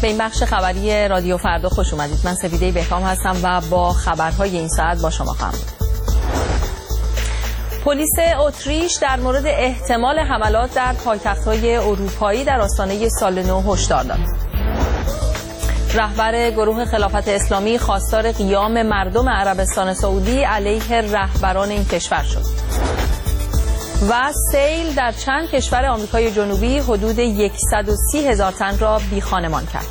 به این بخش خبری رادیو فردا خوش اومدید. من سپیده بهکام هستم و با خبرهای این ساعت با شما خواهم بود. پلیس اتریش در مورد احتمال حملات در پایتخت‌های اروپایی در آستانه سال نو هشدار داد. رهبر گروه خلافت اسلامی خواستار قیام مردم عربستان سعودی علیه رهبران این کشور شد. و سیل در چند کشور آمریکای جنوبی حدود 130,000 تن را بیخانمان کرد.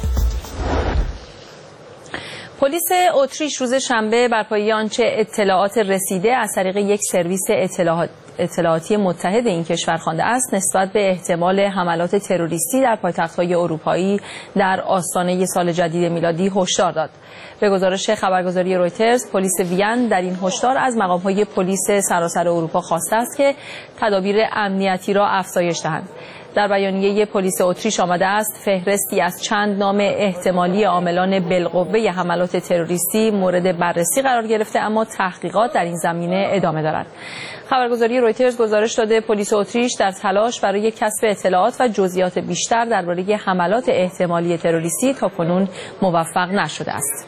پلیس اتریش روز شنبه بر پایه آنچه اطلاعات رسیده از طریق یک سرویس اطلاعاتی متحد این کشور خوانده است نسبت به احتمال حملات تروریستی در پایتخت‌های اروپایی در آستانه سال جدید میلادی هشدار داد. به گزارش خبرگزاری رویترز، پلیس وین در این هشدار از مقام‌های پلیس سراسر اروپا خواسته است که تدابیر امنیتی را افزایش دهند. در بیانیه پلیس اتریش آمده است فهرستی از چند نام احتمالی عاملان بالقوه حملات تروریستی مورد بررسی قرار گرفته، اما تحقیقات در این زمینه ادامه دارد. خبرگزاری رویترز گزارش داده پلیس اتریش در تلاش برای کسب اطلاعات و جزئیات بیشتر درباره حملات احتمالی تروریستی تاکنون موفق نشده است.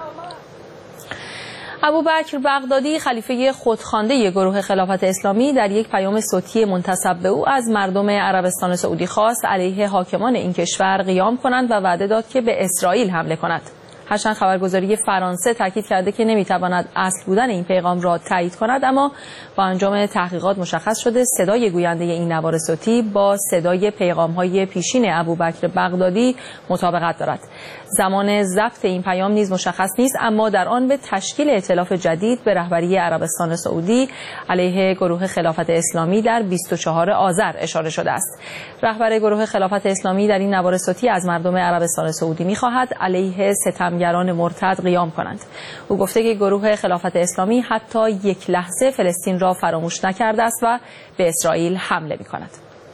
ابوبکر بغدادی خلیفه خودخوانده گروه خلافت اسلامی در یک پیام صوتی منتسب به او از مردم عربستان سعودی خواست علیه حاکمان این کشور قیام کنند و وعده داد که به اسرائیل حمله کند. هرچند خبرگزاری فرانسه تاکید کرده که نمیتواند اصل بودن این پیغام را تایید کند، اما با انجام تحقیقات مشخص شده صدای گوینده این نوار صوتی با صدای پیغام‌های پیشین ابوبکر بغدادی مطابقت دارد. زمان ضبط این پیام نیز مشخص نیست، اما در آن به تشکیل ائتلاف جدید به رهبری عربستان سعودی علیه گروه خلافت اسلامی در 24 آذر اشاره شده است. رهبر گروه خلافت اسلامی در این نوار صوتی از مردم عربستان سعودی می‌خواهد علیه ستمگران مرتد قیام کنند. او گفته که گروه خلافت اسلامی حتی یک لحظه فلسطین را فراموش نکرده است و به اسرائیل حمله می‌کند.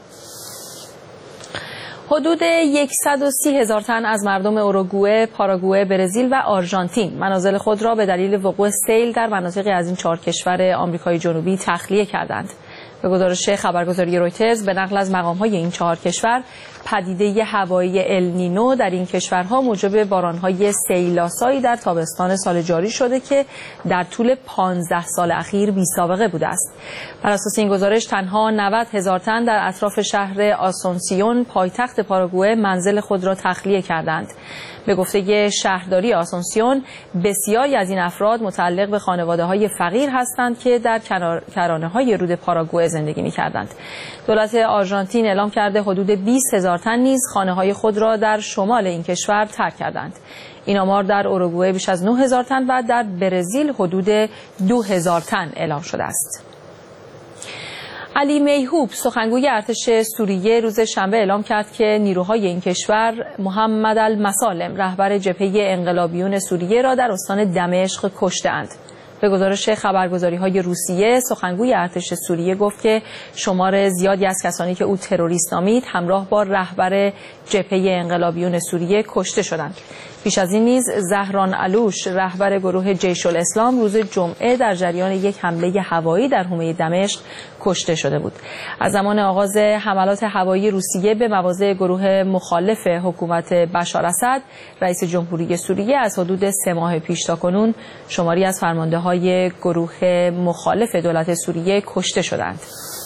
حدود 130,000 تن از مردم اوروگوئه، پاراگوئه، برزیل و آرژانتین منازل خود را به دلیل وقوع سیل در مناطقی از این 4 کشور آمریکای جنوبی تخلیه کردند. به گزارش خبرگزاری رویترز به نقل از مقام‌های این 4 کشور، پدیده هوایی النینو در این کشورها موجب باران‌های سیل‌آسایی در تابستان سال جاری شده که در طول 15 سال اخیر بی‌سابقه بوده است. بر اساس این گزارش تنها 90,000 تن در اطراف شهر آسونسیون پایتخت پاراگوئه منزل خود را تخلیه کردند. به گفته شهرداری آسونسیون، بسیاری از این افراد متعلق به خانواده‌های فقیر هستند که در کرانه‌های رود پاراگوئه زندگی می‌کردند. دولت آرژانتین اعلام کرده حدود 20,000 تن نیز خانه‌های خود را در شمال این کشور ترک کردند. این آمار در اوروگوئه بیش از 9,000 تن و در برزیل حدود 2,000 تن اعلام شده است. علی میهوب سخنگوی ارتش سوریه روز شنبه اعلام کرد که نیروهای این کشور محمد المسالم رهبر جبهه انقلابیون سوریه را در استان دمشق کشته‌اند. به گزارش خبرگزاری‌های روسیه، سخنگوی ارتش سوریه گفت که شمار زیادی از کسانی که او تروریست نامید همراه با رهبر جبهه انقلابیون سوریه کشته شدند. پیش از این نیز زهران علوش رهبر گروه جیش الاسلام روز جمعه در جریان یک حمله هوایی در حومه دمشق کشته شده بود. از زمان آغاز حملات هوایی روسیه به مواضع گروه مخالف حکومت بشار اسد، رئیس جمهوری سوریه از حدود 3 ماه پیش تاکنون شماری از فرمانده‌های گروه مخالف دولت سوریه کشته شدند.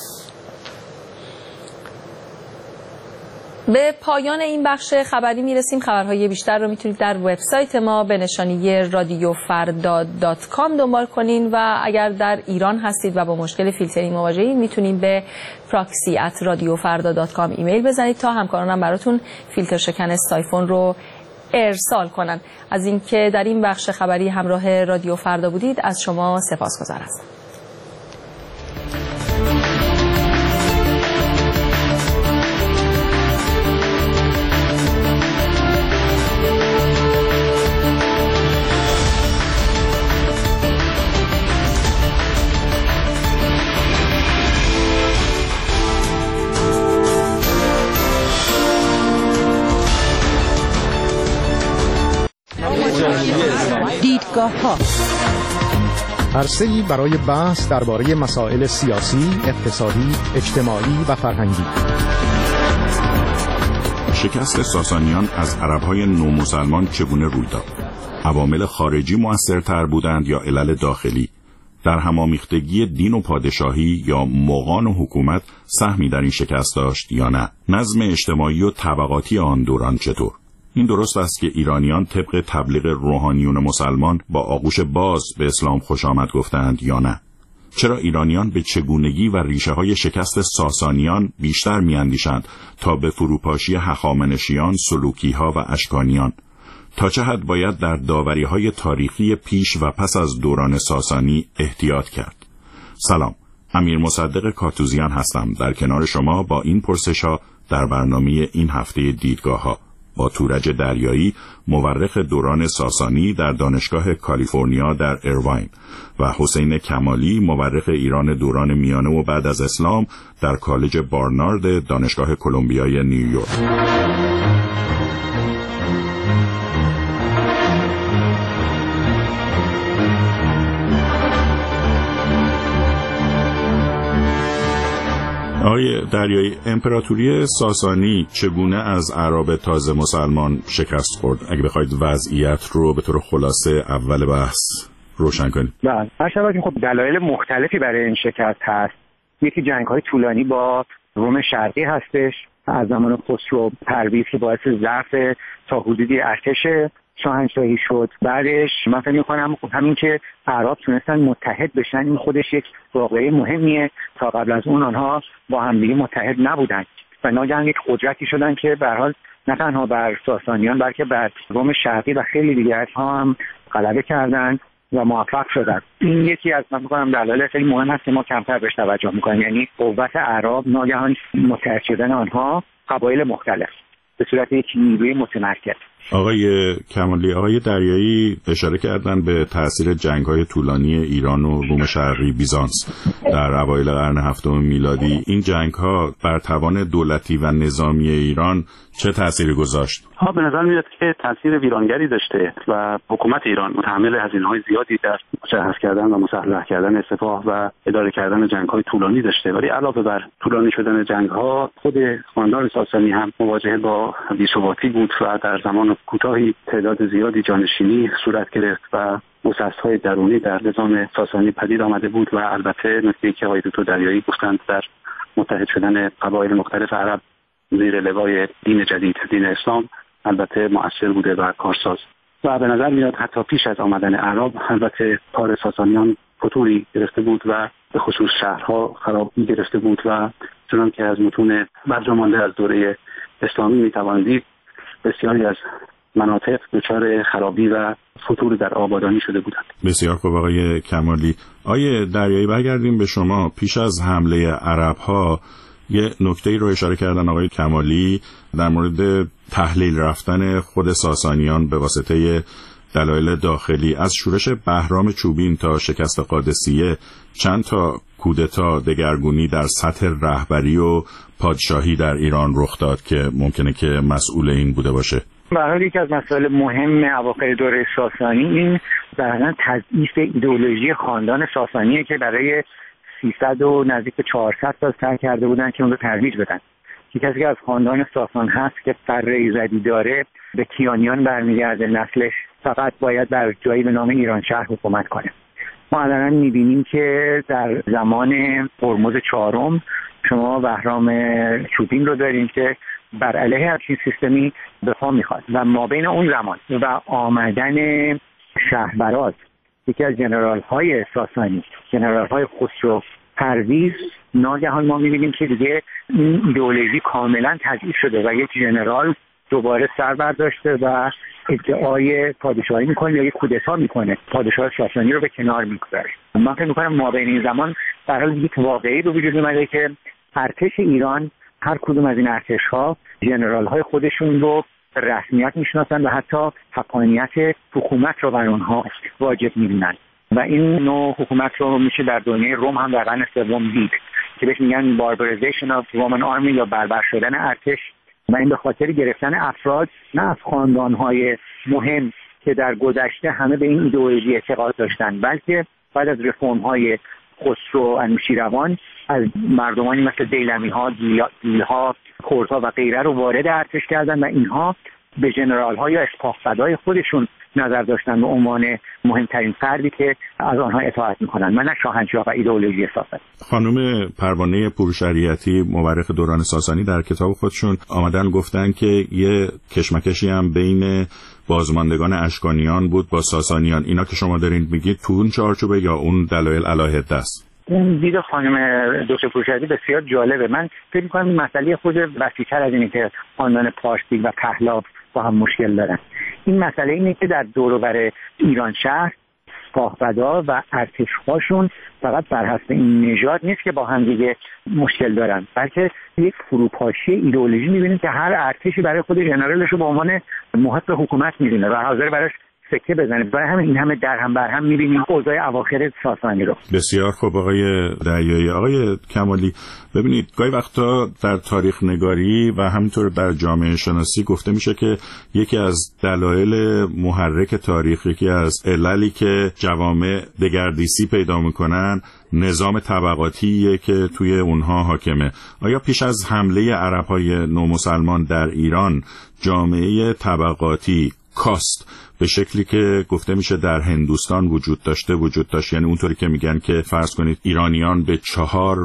به پایان این بخش خبری میرسیم. خبرهای بیشتر رو میتونید در وبسایت ما به نشانی radiofarda.com دنبال کنین و اگر در ایران هستید و با مشکل فیلترینگ مواجهید میتونید به proxy@radiofarda.com ایمیل بزنید تا همکارانم براتون فیلتر شکن سایفون رو ارسال کنن. از اینکه در این بخش خبری همراه رادیو فردا بودید از شما سپاسگزار هستم. دیدگاه‌ها عرصه‌ای برای بحث درباره مسائل سیاسی، اقتصادی، اجتماعی و فرهنگی. شکست ساسانیان از عرب‌های نومسلمان چگونه روی داد؟ عوامل خارجی مؤثرتر بودند یا علل داخلی؟ در همامیختگی دین و پادشاهی یا مغان و حکومت سهمی در این شکست داشت یا نه؟ نظم اجتماعی و طبقاتی آن دوران چطور؟ این درست است که ایرانیان طبق تبلیغ روحانیون مسلمان با آغوش باز به اسلام خوش آمد گفتند یا نه؟ چرا ایرانیان به چگونگی و ریشه‌های شکست ساسانیان بیشتر می‌اندیشند تا به فروپاشی هخامنشیان، سلوکی‌ها و اشکانیان؟ تا چه حد باید در داوری‌های تاریخی پیش و پس از دوران ساسانی احتیاط کرد؟ سلام، امیر مصدق کاتوزیان هستم در کنار شما با این پرسش‌ها در برنامه این هفته دیدگاه‌ها با تورج دریایی، مورخ دوران ساسانی در دانشگاه کالیفرنیا در ایرواین و حسین کمالی، مورخ ایران دوران میانه و بعد از اسلام در کالج بارنارد دانشگاه کلمبیای نیویورک. آقای دریایی، امپراتوری ساسانی چگونه از اعراب تازه مسلمان شکست خورد؟ اگه بخواید وضعیت رو به طور خلاصه اول بحث روشن کنید. بله، هرچند که خب دلایل مختلفی برای این شکست هست. یکی جنگ‌های طولانی با روم شرقی هستش از زمان خسرو پرویز که باعث ضعف تا حدودی ارتش شاهنشاهی شد. بعدش من فکر می‌کنم همین که اعراب تونستن متحد بشن این خودش یک واقعه مهمیه. تا قبل از اون آنها با همدیگه متحد نبودن و ناگهان یک قدرتی شدن که به هر حال نه تنها بر ساسانیان بلکه بر روم شرقی و خیلی دیگرها هم غلبه کردن و موفق شدن. این یکی از من می‌گم دلایل خیلی مهم هست که ما کمتر بهش توجه می‌کنیم، یعنی قوت اعراب ناگهان متحد شدن آنها قبایل مختلف به صورت یک نیروی متمرکز. آقای کمالی، آقای دریایی اشاره کردن به تأثیر جنگ‌های طولانی ایران و روم شرقی بیزانس در اوایل قرن هفتم میلادی. این جنگ‌ها بر توان دولتی و نظامی ایران چه تأثیری گذاشت؟ به نظر میاد که تأثیر ویرانگری داشته و حکومت ایران متحمل هزینه‌های زیادی در مجهز کردن و مسلح کردن سپاه و اداره کردن جنگ‌های طولانی داشته. ولی علاوه بر طولانی شدن جنگ‌ها، خود خاندان ساسانی هم مواجه با بی‌ثباتی بود و در زمان کوتاهی تعداد زیادی جانشینی صورت گرفت و مسئس‌های درونی در نظام ساسانی پدید آمده بود و البته نکته‌ای که آقای دکتر دریایی گفتند در متحد شدن قبایل مختلف عرب زیر لوای دین جدید، دین اسلام، البته مؤثر بوده و کارساز. و به نظر میاد حتی پیش از آمدن اعراب البته کار ساسانیان فتوری گرفته بود و به خصوص شهرها خرابی گرفته بود و چنان که از متون برجامانده از دوره اسلامی میتوان دید بسیاری از مناطق دچار خرابی و فتور در آبادانی شده بودند. بسیار خوب آقای کمالی. آقای دریایی، برگردیم به شما. پیش از حمله عرب‌ها یه نکته‌ای رو اشاره کردن آقای کمالی در مورد تحلیل رفتن خود ساسانیان به واسطه دلایل داخلی. از شورش بهرام چوبین تا شکست قادسیه چند تا کودتا دگرگونی در سطح رهبری و پادشاهی در ایران رخ داد که ممکنه که مسئول این بوده باشه. به هر حال یکی از مسائل مهم اواخر دوره ساسانی این ظاهراً تضعیف ایدئولوژی خاندان ساسانیه که برای 300 و نزدیک به 400 سال سعی کرده بودن که اون رو ترویج بدن. کسی که از خاندان ساسان هست که فره ایزدی داره به کیانیان برمیگرده، نسلش فقط باید بر جایی به نام ایرانشهر حکومت کنه. ما الان میبینیم که در زمان هرمز چهارم شما بهرام چوبین رو داریم که بر علیه همچین سیستمی دفاع میخواد و ما بین اون زمان و آمدن شهربراز یکی از جنرال های ساسانی، جنرال های خسرو پرویز، ناگهان ما میبینیم که دیگه این ایدئولوژی کاملا تضعیف شده و یک جنرال دوباره سر برداشته و ادعای پادشاهی میکنه یا یک کودتا میکنه، پادشاه ساسانی رو به کنار میگذاره. من فکر میکنم ما بین این زمان در حال یک واقعی به وجود اومده که ارتش ایران، هر کدوم از این ارتش‌ها جنرال های خودشون رو رسمیت میشناسن و حتی حقانیت حکومت رو بر اونها واجب میدونن و این نوع حکومت رو میشه در دنیای روم هم در قرن سوم دید که بهش میگن barbarization of Roman army یا بربر شدن ارتش و این به خاطر گرفتن افراد نه از خاندان‌های مهم که در گذشته همه به این ایدئولوژی اعتقاد داشتن، بلکه بعد از رفرم‌های خسرو انوشیروان از مردمانی مثل دیلمی‌ها، دیل‌ها، کردها و غیره رو وارد ارتش کردن و اینها به ژنرال‌ها یا اسپاه‌فدای خودشون نظر داشتن به عنوان مهمترین فردی که از آنها اطاعت می‌کنن و نه شاهنشاه و ایدئولوژی ساسانی. خانم پروانه پورشریعتی مورخ دوران ساسانی در کتاب خودشون آمدن گفتن که یه کشمکشی هم بین بازماندگان اشکانیان بود با ساسانیان. اینا که شما دارین میگید تو اون چارچوبه یا اون دلایل علاهده است؟ اون دید خانم دکتر پورشریعتی بسیار جالبه. من فکر می‌کنم این مسئله خود وسیع‌تر از اینه که خاندان پارسی و پهلاب با هم مشکل دارن. این مسئله اینه که در دور و بر ایران شهر سپاهبدا و ارتش‌هاشون فقط بر حسب این نژاد نیست که با هم دیگه مشکل دارن، بلکه یک فروپاشی ایدئولوژی می‌بینیم که هر ارتشی برای خود ژنرالش رو به عنوان محق حکومت می‌بینه و حاضر براش سکه بزنه. برای همین این همه در هم بر هم می‌بینیم اوضاع اواخر ساسانی رو. بسیار خوب آقای دریایی. آقای کمالی، ببینید گاهی وقتا در تاریخ نگاری و همینطور در جامعه شناسی گفته میشه که یکی از دلایل محرک تاریخ، یکی از عللی که جوامع دگردیسی پیدا میکنن، نظام طبقاتیه که توی اونها حاکمه. آیا پیش از حمله عرب‌های نومسلمان در ایران جامعه طبقاتی کاست به شکلی که گفته میشه در هندوستان وجود داشت، یعنی اونطوری که میگن که فرض کنید ایرانیان به 4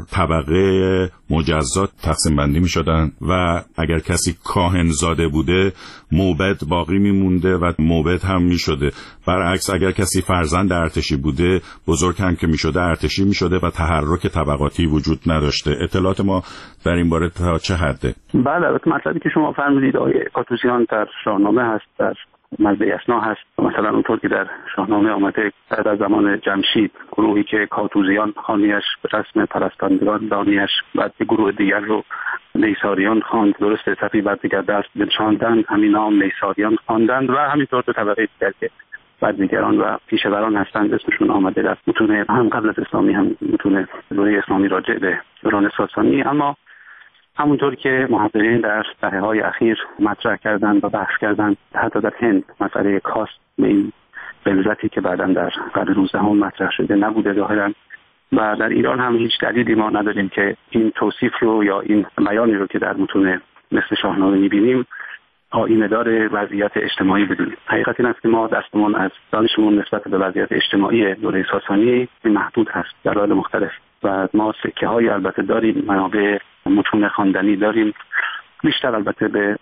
طبقه مجزات تقسیم بندی میشدن و اگر کسی کاهن زاده بوده موبد باقی میمونده و موبد هم میشده. برعکس اگر کسی فرزند ارتشی بوده بزرگ هم که میشده ارتشی میشده و تحرک طبقاتی وجود نداشته. اطلاعات ما در این باره تا چه حده؟ بله، البته مطلبی که شما فرمودید آقای کاتوزیان در شاهنامه هست، در مزده اسنا هست. مثلا اونطور که در شاهنامه آمده بعد از زمان جمشید گروهی که کاتوزیان خانیش به رسم پرستندگان دانیش، بعد گروه دیگر رو نیساریان خواند، درسته صفی بعد دیگر دست بنشاندند، همین نام نیساریان خواندند و همینطور به طبقه دیگر که بعدیگران و پیشوران هستند اسمشون آمده در متون هم قبل از اسلامی هم متون دوره اسلامی راجع به دوران ساسانی. اما همونطور که محققین در دهه‌های اخیر مطرح کردند و بحث کردند، حتی در هند مسئله کاست به این بلزتی که بعداً در قرن 19 مطرح شده نبوده ظاهراً، و در ایران هم هیچ دلیلی ما نداریم که این توصیف رو یا این بیانی رو که در متون مثل شاهنامه می‌بینیم آیینه‌دار وضعیت اجتماعی بدونیم. حقیقت این است که ما دستمون از دانشمون نسبت به وضعیت اجتماعی دوره ساسانی محدود هست در دلایل مختلف و ما سکه‌های البته داریم، منابع متون خواندنی داریم، بیشتر البته به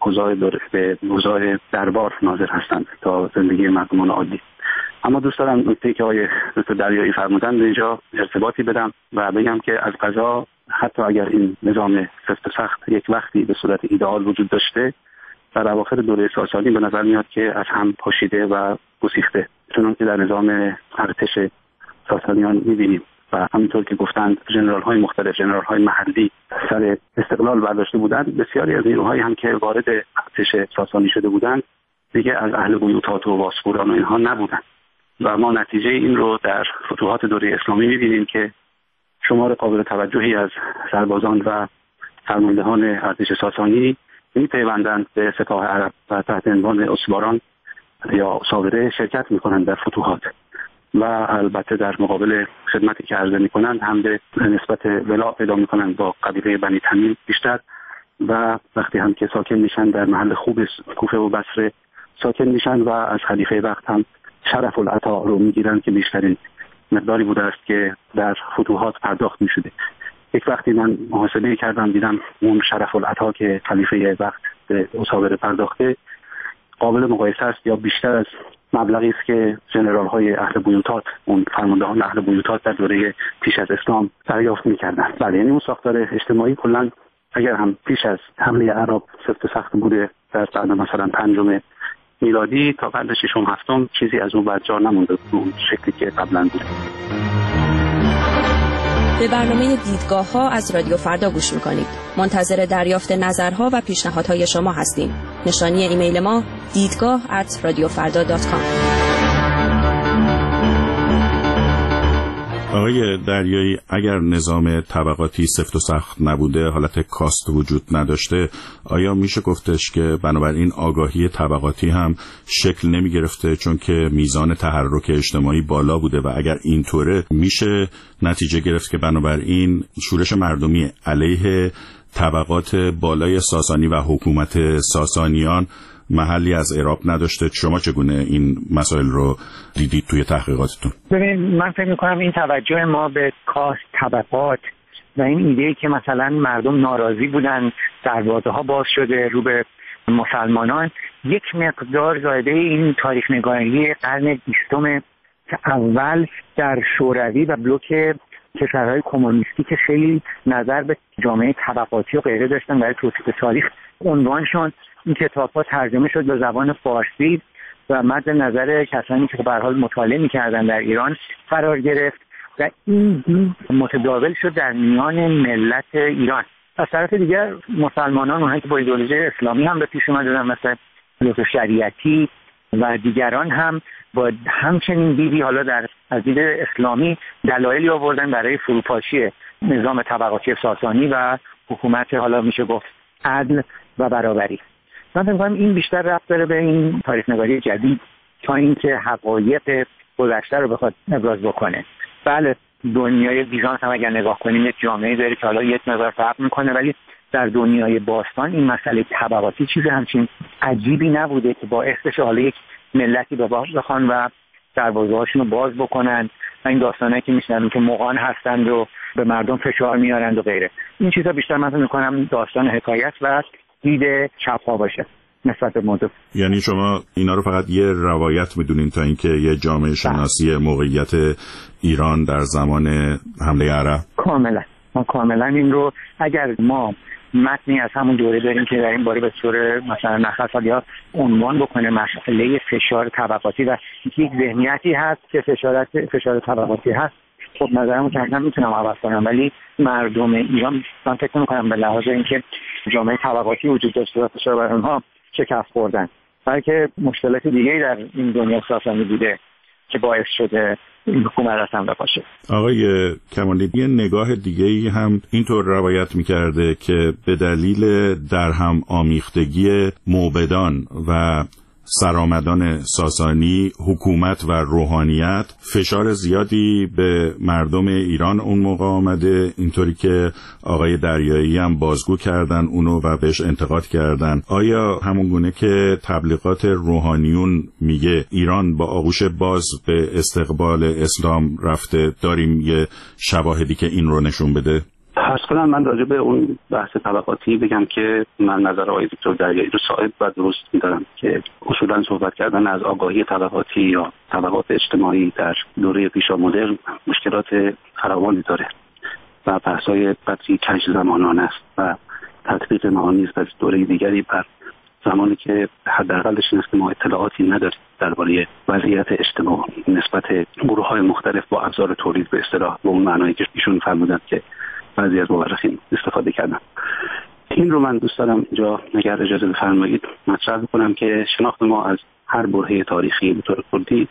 اوضاع دربار ناظر هستند تا زندگی مردمان عادی. اما دوست دارم نکته‌ای که آقای دکتر دریایی فرمودند اینجا ارتباطی بدم و بگم که از قضا حتی اگر این نظام سفت و سخت یک وقتی به صورت ایدئال وجود داشته، در اواخر دوره ساسانی به نظر میاد که از هم پاشیده و گسیخته، چون که در نظام ارتش ساسانیان می‌بینیم و همینطور که گفتند ژنرال‌های مختلف، ژنرال‌های محلی سر استقلال برداشته بودند، بسیاری از نیروهایی هم که وارد ارتش ساسانی شده بودند دیگه از اهل بیوتات و واسپوران و اینها نبودند و ما نتیجه این رو در فتوحات دوره اسلامی می‌بینیم که شمار قابل توجهی از سربازان و فرماندهان ارتش ساسانی می‌پیوندند به سپاه عرب و تحت عنوان اسواران یا ساوره شرکت می‌کنند در فتوحات و البته در مقابل خدمتی که عرضه می‌کنند هم به نسبت ولا پیدا می‌کنند با قبیله بنی تمیم بیشتر و وقتی هم که ساکن میشن در محل خوب کوفه و بصره ساکن میشن و از خلیفه وقت هم شرف العطا رو میگیرن که بیشترین مقداری بوده است که در فتوحات پرداخت میشده. یک وقتی من محاسبه کردم دیدم اون شرف العطا که خلیفه وقت به اساور پرداخته قابل مقایسه است یا بیشتر از مبلغی است که ژنرال‌های اهل بیوتات، اون فرماندهان اهل بیوتات در دوره پیش از اسلام دریافت می‌کردند. بله، یعنی اون ساختار اجتماعی کلاً اگر هم پیش از حمله عرب سفت و سخت بوده در قرن مثلا 5 میلادی تا قرن 6 و 7 چیزی از اون برجا نمونده اون شکلی که قبلا بود. به برنامه دیدگاه‌ها از رادیو فردا گوش می‌کنید. منتظر دریافت نظرها و پیشنهادهای شما هستیم. نشانی ایمیل ما دیدگاه@radiofarda.com. آقای دریایی، اگر نظام طبقاتی سفت و سخت نبوده، حالت کاست وجود نداشته، آیا میشه گفتش که بنابراین آگاهی طبقاتی هم شکل نمی گرفته چون که میزان تحرک اجتماعی بالا بوده و اگر اینطوره میشه نتیجه گرفت که بنابراین شورش مردمی علیه طبقات بالای ساسانی و حکومت ساسانیان محلی از اعراب نداشته؟ شما چگونه این مسائل رو دیدید توی تحقیقاتتون؟ ببینید، من فکر می‌کنم این توجه ما به کاست، طبقات و این ایده‌ای که مثلا مردم ناراضی بودن، دروازه‌ها باز شده رو به مسلمانان، یک مقدار زایده این تاریخ نگاری قرن 20 که اول در شوروی و بلوک کشورهای کمونیستی که خیلی نظر به جامعه طبقاتی و غیره داشتن برای توصیف تاریخ عنوانشون، این کتاب‌ها ترجمه شد به زبان فارسی و مد نظر کسانی که به هر حال مطالعه می‌کردن در ایران قرار گرفت و این دین متداول شد در میان ملت ایران. از طرف دیگر مسلمانان، اونهایی که با ایدئولوژی اسلامی هم به پیش اومدن مثل دکتر شریعتی و دیگران، هم با همچنین دیدی حالا در از دید اسلامی دلایلی آوردن برای فروپاشی نظام طبقاتی ساسانی و حکومت حالا میشه گفت عدل و برابری. من فکر می‌کنم این بیشتر ربط داره به این تاریخ نگاری جدید تا اینکه حقایق گذشته رو بخواد ابراز بکنه. بله، دنیای بیزانس هم اگر نگاه کنیم یک جامعه داره که حالا یک مقدار فرق میکنه، ولی در دنیای باستان این مسئله طبقاتی چیز همچین عجیبی نبوده که باعث بشه حالا یک ملتی به باز بخوان و دروازه‌هاشون رو باز بکنن و این داستانایی که میشنویم که مغان هستند و به مردم فشار میارند و غیره. این چیزا بیشتر من فکر می‌کنم داستان حکایت و دید چپ‌ها باشه نسبت به موضوع. یعنی شما اینا رو فقط یه روایت میدونین تا اینکه یه جامعه شناسی موقعیت ایران در زمان حمله عرب؟ کاملا این رو اگر ما متنی از همون دوره داریم که در این باره به صورت مثلا نخست یا عنوان بکنه مسئله فشار طبقاتی و یک ذهنیتی هست که فشار طبقاتی هست، خب نظرمو که میتونم عوض کنم، ولی مردم ایران من فکر میکنم به لحاظ اینکه جامعه طبقاتی وجود داشته و فشار بر اونها شکست خوردن، بلکه مشکلات دیگه‌ای در این دنیا ساسانی بوده که باعث شده این حکومت اصلا بپاشه. آقای کمالی، یه نگاه دیگه‌ای هم اینطور روایت می‌کرده که به دلیل درهم آمیختگی موبدان و سرآمدان ساسانی، حکومت و روحانیت فشار زیادی به مردم ایران اون موقع آمده، اینطوری که آقای دریایی هم بازگو کردن اونو و بهش انتقاد کردن. آیا همون گونه که تبلیغات روحانیون میگه ایران با آغوش باز به استقبال اسلام رفته، داریم یه شواهدی که این رو نشون بده؟ اصلا من راجع به اون بحث طبقاتی بگم که من نظر آقای دکتر دریایی رو صائب و درست می‌دارم که اصولاً صحبت کردن از آگاهی طبقاتی یا طبقات اجتماعی در دوره پیشا مدرن مشکلات فراوانی داره و بحث‌های قدری کج زمانانه است و تطبیق معانی از دوره دیگری بر زمانی که حداقلش این است که ما اطلاعاتی نداریم درباره وضعیت اجتماعی نسبت گروه‌های مختلف با ابزار تولید به اصطلاح به اون معنایی که ایشون فرمودند که بعضی از مورخین استفاده کردن. این رو من دوست دارم اینجا اگر اجازه بفرمایید مطرح کنم که شناخت ما از هر برهه تاریخی به طور کلی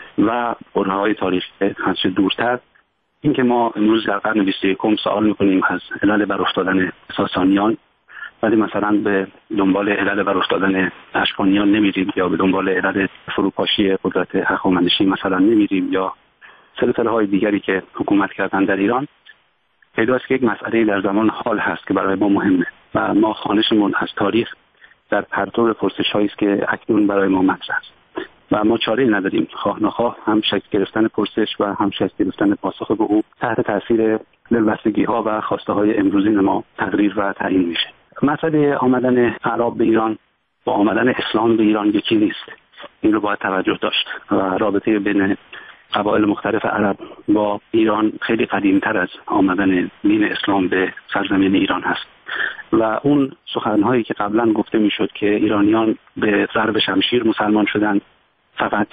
و برهه‌های تاریخی هرچه دورتر، این که ما امروز در قرن 21 سوال می‌کنیم از علل برافتادن ساسانیان، ولی مثلا به دنبال علل برافتادن اشکانیان نمیریم یا به دنبال علل فروپاشی قدرت هخامنشی مثلا نمیریم یا سلسله‌های دیگری که حکومت کردن در ایران، پیداست که یک مسئله در زمان حال هست که برای ما مهمه و ما خوانشمون از تاریخ در پرتو پرسش‌هایی است که اکنون برای ما مطرح است و ما چاره‌ای نداریم، خواه نخواه هم شکل گرفتن پرسش و هم شکل گرفتن پاسخ به او تحت تاثیر دلبستگی‌ها و خواسته‌های امروزین ما تقریر و تعیین میشه. مسئله آمدن اعراب به ایران با آمدن اسلام به ایران یکی نیست، این رو باید توجه داشت و رابطه بین قبایل مختلف عرب با ایران خیلی قدیمتر از آمدن دین اسلام به سرزمین ایران هست و اون سخنهایی که قبلا گفته میشد که ایرانیان به ضرب شمشیر مسلمان شدند فقط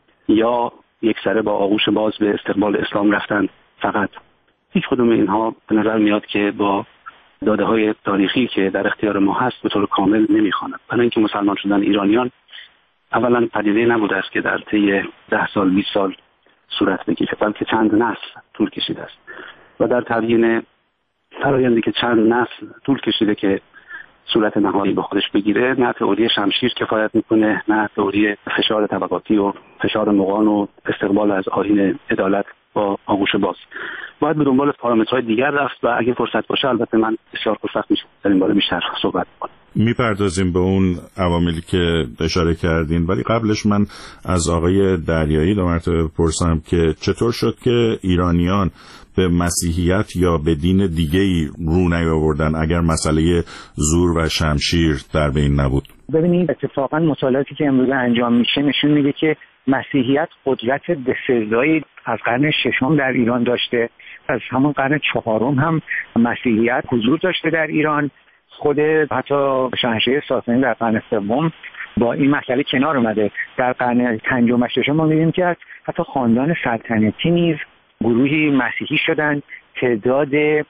یا یک سره با آغوش باز به استقبال اسلام رفتند فقط، هیچ کدوم اینها به نظر میاد که با داده‌های تاریخی که در اختیار ما هست به طور کامل نمیخواند. برای اینکه مسلمان شدن ایرانیان اولا پدیده نبوده است که در طی 10 سال 20 سال صورت بگیره، بلکه چند نسل طول کشیده است و در تبیین فرآیندی که چند نسل طول کشیده که صورت نهایی به خودش بگیره، نه تئوری شمشیر کفایت میکنه، نه تئوری فشار طبقاتی و فشار مغان و استقبال از آیین عدالت با آغوش باز. باید به دنبال پارامترهای دیگر رفت و اگه فرصت باشه البته من بسیار خوشوقت میشم در این باره بیشتر صحبت کنم. میپردازیم به اون عواملی که اشاره کردین، ولی قبلش من از آقای دریایی دو مرتبه بپرسم که چطور شد که ایرانیان به مسیحیت یا به دین دیگه‌ای رو نیاوردن اگر مسئله زور و شمشیر در بین نبود؟ ببینید اتفاقا مطالعاتی که امروز انجام میشه نشون میده که مسیحیت قدرت بسزایی از قرن ششم در ایران داشته، از همون قرن چهارم هم مسیحیت حضور داشته در ایران. خود حتی شاهنشاهی ساسانی در قرن سوم با این مسئله کنار اومده. در قرن پنجم و ششم ما می‌بینیم که حتی خاندان سلطنتی نیز گروهی مسیحی شدند. تعداد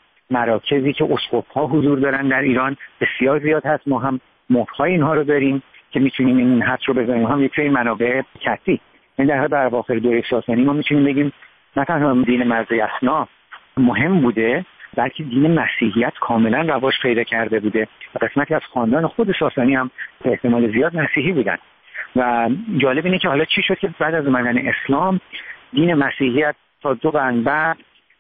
مراکزی که اسقف‌ها حضور دارن در ایران بسیار زیاد هست. ما هم مهرهای اینها رو داریم که میتونیم این حد رو بزنیم. هم یک منابع کثی. این در اواخر دوره ساسانی ما میتونیم بگیم نه تنها دین مرزی اصناف مهم بوده، بلکه دین مسیحیت کاملا رواج پیدا کرده بوده و قسمتی از خاندان خود ساسانی هم به احتمال زیاد مسیحی بودن. و جالب اینه که حالا چی شد که بعد از اومدن اسلام دین مسیحیت تا 2 قرن بعد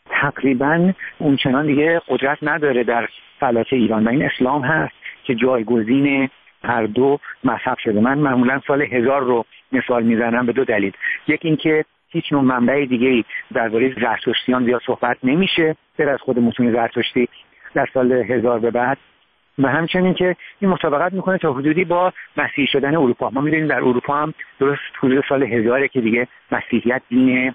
تقریبا اونچنان دیگه قدرت نداره در فلات ایران و این اسلام هست که جایگزین هر دو مذهب شده. من معمولا سال 1000 رو مثال میزنم به 2 دلیل. یکی این که هیچ نوع منبع دیگه‌ای درباره زرتشتیان زیاد صحبت نمیشه غیر از خود متون زرتشتی در سال 1000 به بعد، و همچنین که این مطابقت میکنه تا حدودی با مسیحی شدن اروپا. ما می‌دونیم در اروپا هم درست حدود سال 1000 که دیگه مسیحیت دین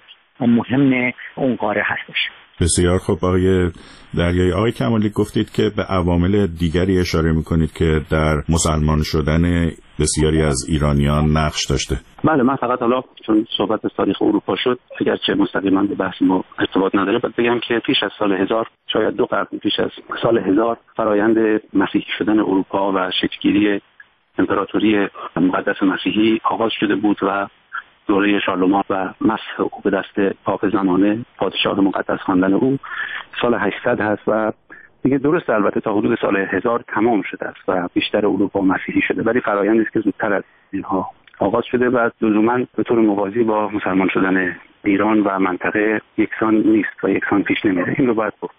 مهم اون قاره هستش. بسیار خوب آقای دریایی. آقای کمالی گفتید که به عوامل دیگری اشاره میکنید که در مسلمان شدن بسیاری از ایرانیان نقش داشته. بله، من فقط حالا چون صحبت از تاریخ اروپا شد اگرچه مستقیما به بحث ما ارتباط نداره باید بگم که پیش از سال 1000 شاید 2 قرن پیش از سال 1000 فرایند مسیحی شدن اروپا و شکل‌گیری امپراتوری مقدس مسیحی آغاز شده بود و دوره شارلمان و مسح او به دست پاپ زمانه پادشاه مقدس خواندن او سال 800 هست و دیگه درست البته تا حدود سال 1000 تمام شده است و بیشتر اروپا مسیحی شده، ولی فرآیندی است که زودتر از اینها آغاز شده و لزوما به طور موازی با مسلمان شدن ایران و منطقه یکسان نیست و یکسان پیش نمیره. این رو باید گفت.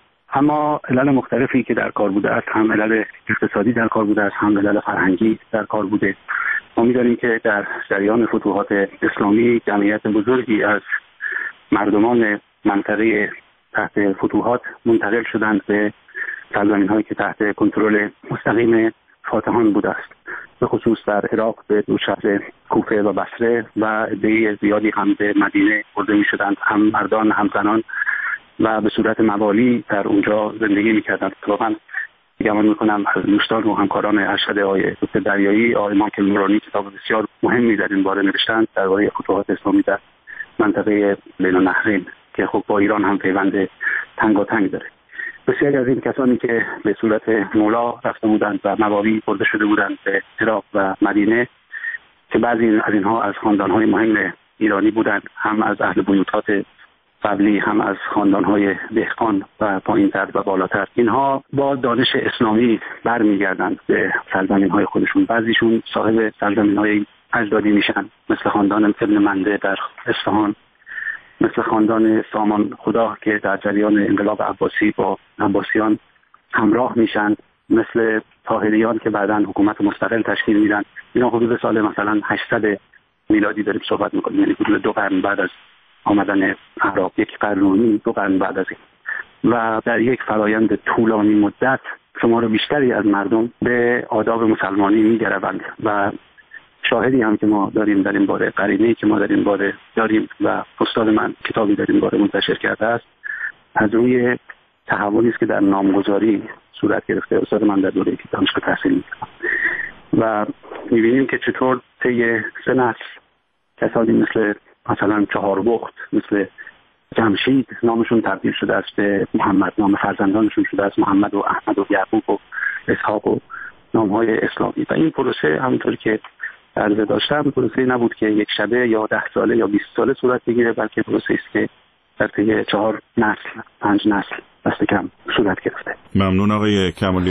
اما علل مختلفی که در کار بوده است، هم علل اقتصادی در کار بوده است، هم علل فرهنگی در کار بوده. ما می‌دانیم که در جریان فتوحات اسلامی جمعیت بزرگی از مردمان منطقه تحت فتوحات منتقل شدند به سرزمین‌هایی که تحت کنترل مستقیم فاتحان بوده است، به خصوص در عراق به 2 شهر کوفه و بصره و عده زیادی هم به مدینه برده می‌شدند، هم مردان هم زنان، و به صورت موالی در اونجا زندگی می‌کردند. واقعا گمان می‌کنم از دوستان و همکاران ارشد آقای دکتر دریایی، آقای مایکل نورانی کتاب بسیار مهمی در این باره نوشتند درباره فتوحات اسلامی در منطقه بین النهرین که خب با ایران هم پیوند تنگاتنگ داره. بسیاری از این کسانی که به صورت مولا رفته بودند و موالی برده شده بودند به عراق و مدینه که بعضی از اینها از خاندان‌های مهم ایرانی بودند، هم از اهل بیوتات قبلی هم از خاندان‌های دهقان و پایین‌تر و بالاتر، اینها با دانش اسلامی برمیگردند به سرزمین‌های خودشون. بعضیشون صاحب سرزمین‌های اجدادی میشن، مثل خاندان ابن منده در اصفهان، مثل خاندان سامان خدا که در جریان انقلاب عباسی با عباسیان همراه میشن، مثل طاهریان که بعداً حکومت مستقل تشکیل میدن. اینا حدود سال مثلا 800 میلادی داریم صحبت میکنیم، یعنی حدود 2 قرن بعد از آمدن عراق، 1 قرن و نیم 2 قرن بعد از این. و در یک فرایند طولانی مدت شمار بیشتری از مردم به آداب مسلمانی میگروند و شاهدی هم که ما داریم در این باره، قرینه‌ای که ما در این باره داریم و استاد من کتابی در این باره منتشر کرده است، از روی تحولی است که در نامگذاری صورت گرفته. استاد من در دوره دانشگاه تحصیل می‌کرد و می‌بینیم که چطور طی 3 نسل کسانی مثلا 4 بخت، مثل جمشید نامشون تبدیل شده است به محمد، نام فرزندانشون شده است محمد و احمد و یعقوب و اسحاق و نام‌های اسلامی. و این پروسه همونطوری که عرضه داشتم پروسه‌ای نبود که یک شبه یا 10 ساله یا 20 ساله صورت بگیره، بلکه پروسه‌ای است که در طی 4 نسل 5 نسل دست کم صورت گرفته. ممنون آقای کمالی.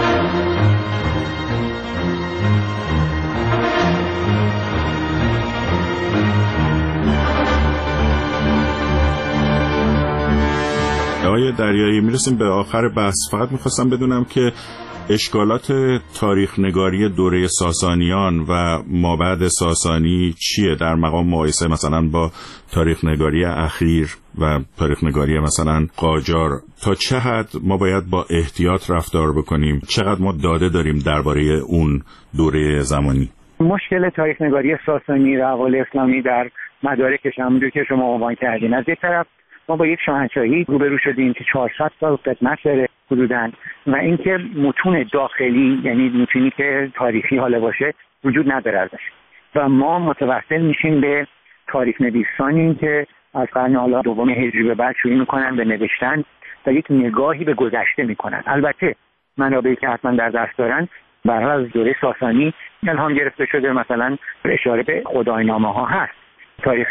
آقای دریایی، میرسیم به آخر بحث. فقط میخواستم بدونم که اشکالات تاریخ نگاری دوره ساسانیان و مابعد ساسانی چیه در مقام مقایسه مثلا با تاریخ نگاری اخیر و تاریخ نگاری مثلا قاجار؟ تا چه حد ما باید با احتیاط رفتار بکنیم؟ چقدر ما داده داریم درباره اون دوره زمانی؟ مشکل تاریخ نگاری ساسانی و احوال اسلامی در مدارکش همونجور که شما عنوان کردین، از یک طرف ما با یک شاهنشاهی روبرو شدیم که 400 سال خدمت داره حدوداً، و اینکه متون داخلی، یعنی متونی که تاریخی حالا باشه، وجود نداره ازش، و ما متوسل میشیم به تاریخ نویسانی که از قرن حالا دوم هجری به بعد شروع میکنن به نوشتن و یک نگاهی به گذشته میکنن. البته منابعی که حتما در دست دارن برای از دوره ساسانی الهام گرفته شده، مثلا اشاره به خداینامه ها هست، تاریخ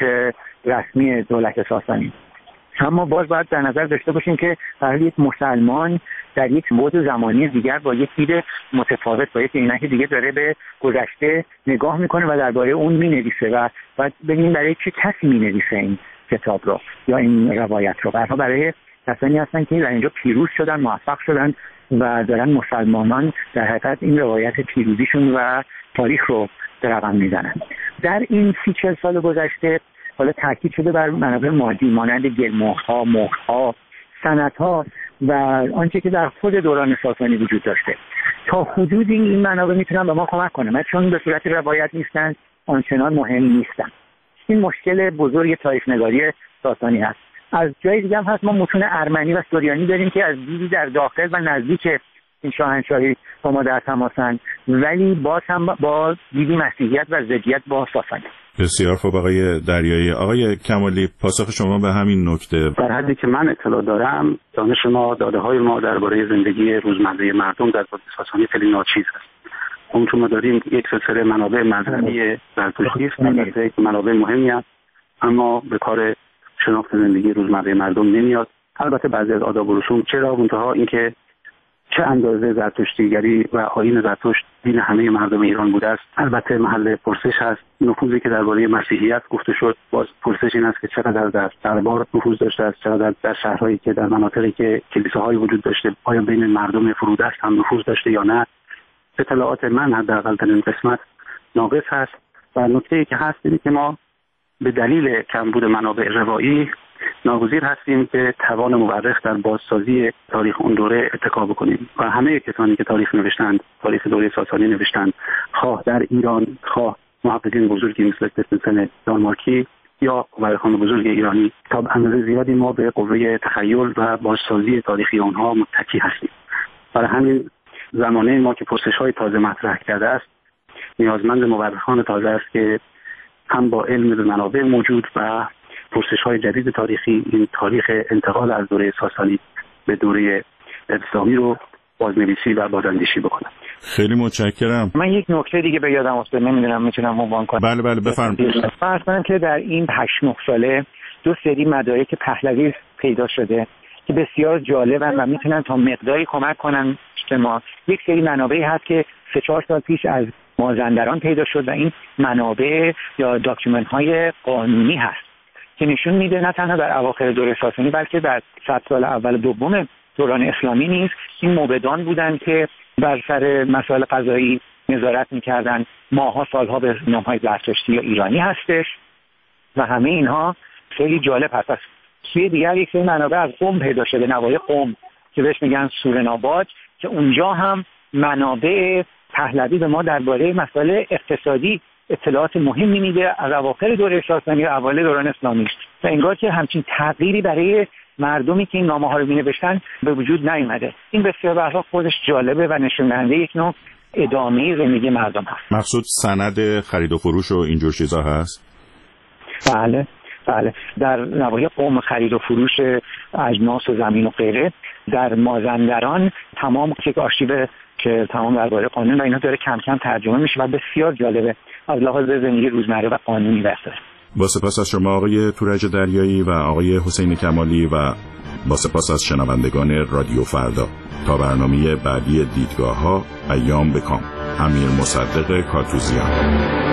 رسمی دولت ساسانی. اما باز باید در نظر داشته باشیم که برای یک مسلمان در یک بعد زمانی دیگر با یک دید متفاوت، با یک عینک دیگه داره به گذشته نگاه میکنه و درباره اون مینویسه و باید ببینیم برای چه کسی مینویسه این کتاب رو یا این روایت رو. برای کسانی هستن که در اینجا پیروز شدن، موفق شدن و دارن مسلمانان در حقیقت این روایت پیروزیشون و تاریخ رو در رقم میزنن. در این 30-40 سال گذشته حالا تاکید شده بر منابع مادی مانند گلمهرها، مهرها، سندها و آنچه که در خود دوران ساسانی وجود داشته. تا حدودی این منابع میتونن به ما کمک کنه، چون به صورت روایت نیستن، آنچنان مهم نیستن. این مشکل بزرگ تاریخ نگاری ساسانی هست. از جای دیگه هم هست، ما متون ارمنی و سوریانی داریم که از دیدی در داخل و نزدیک این شاهنشاهی با ما در تماسن، ولی باز هم با دیدی مسیحیت و ضدیت با ساسانی. بسیار خوب آقای دریایی. آقای کمالی، پاسخ شما به همین نکته؟ در حدی که من اطلاع دارم، دانش ما، داده های ما درباره زندگی روزمره مردم در دوره ساسانی خیلی ناچیز است. اون چون ما داریم یک سلسله منابع مذهبی زرتشتی است، البته منابع مهمی است، اما به کار شناخت زندگی روزمره مردم نمیاد. البته بعضی از آداب و رسوم چرا، منتها اینکه چه اندازه زرتشتیگری و آیین زرتشت دین همه مردم ایران بوده است البته محل پرسش هست. نفوذی که درباره مسیحیت گفته شد، باز پرسش این است که چقدر در دربار نفوذ داشته است، چقدر در شهرهایی که در مناطقی که کلیساهای وجود داشته آیا بین مردم فرودست هم نفوذ داشته یا نه. اطلاعات من حداقل در این قسمت ناقص هست و نکته‌ای که هست اینه که ما به دلیل کمبود منابع روایی ناگزیر هستیم که توان مورخ در بازسازی تاریخ اون دوره اتکا بکنیم و همه کسانی که تاریخ نوشتند، تاریخ دوره ساسانی نوشتند، خواه در ایران، خواه محققین بزرگی مثل استفنسن دانمارکی یا مورخان بزرگ ایرانی، تا اندازه زیادی ما به قوه تخیل و بازسازی تاریخی آنها متکی هستیم. برای همین زمانه ما که پرسش‌های تازه مطرح کرده است، نیازمند مورخان تازه است که هم با علم به منابع موجود و پرسش‌های جدید تاریخی این تاریخ انتقال از دوره ساسانی به دوره اسلامی رو بازنویسی و بازاندیشی بکنم. خیلی متشکرم. من یک نکته دیگه به یادم افتاد، نمیدونم میتونم عنوان کنم. بله بفرمایید. فرض کنم که در این 8-9 ساله 2 سری مدارک پهلوی پیدا شده که بسیار جالبن و میتونن تا مقداری کمک کنن به ما. یک سری منابعی هست که 3-4 سال پیش از مازندران پیدا شد و این منابع یا داکیومنت های قانونی هست که نشون میده نه تنها در اواخر دوره ساسانی بلکه در 100 سال اول دوم دوران اسلامی نیز این موبدان بودن که بر سر مسائل قضایی نظارت میکردن. ماها سالها به نامهای زرتشتی یا ایرانی هستش و همه اینها خیلی جالب هست. سوی دیگر یک سری منابع از قم پیدا شده، نواحی قم که بهش میگن سورناباد، که اونجا هم منابع پهلوی به ما درباره مسائل اقتصادی اطلاعات مهمی میده از اواخر دوره ساسانی و اوایل دوران اسلامی و انگار که همچین تغییری برای مردمی که این نامه ها رو مینوشتن به وجود نیامده. این بسیار به هر حال خودش جالبه و نشون دهنده یک نوع ادامه زندگی مردم هست. مقصود سند خرید و فروش و اینجور چیزا هست؟ بله در نواحی قم خرید و فروش اجناس و زمین و غیره. در مازندران تمام یک آرشیو که تمام درباره قانون و اینا داره کم کم ترجمه میشه و بسیار جالبه. از لحاظ زندگی روزمره و قانونی وسایل. با سپاس از شما آقای تورج دریایی و آقای حسین کمالی و با سپاس از شنوندگان رادیو فردا. تا برنامه بعدی دیدگاه‌ها، ایام بکام. امیر مصدق کارتوزیان.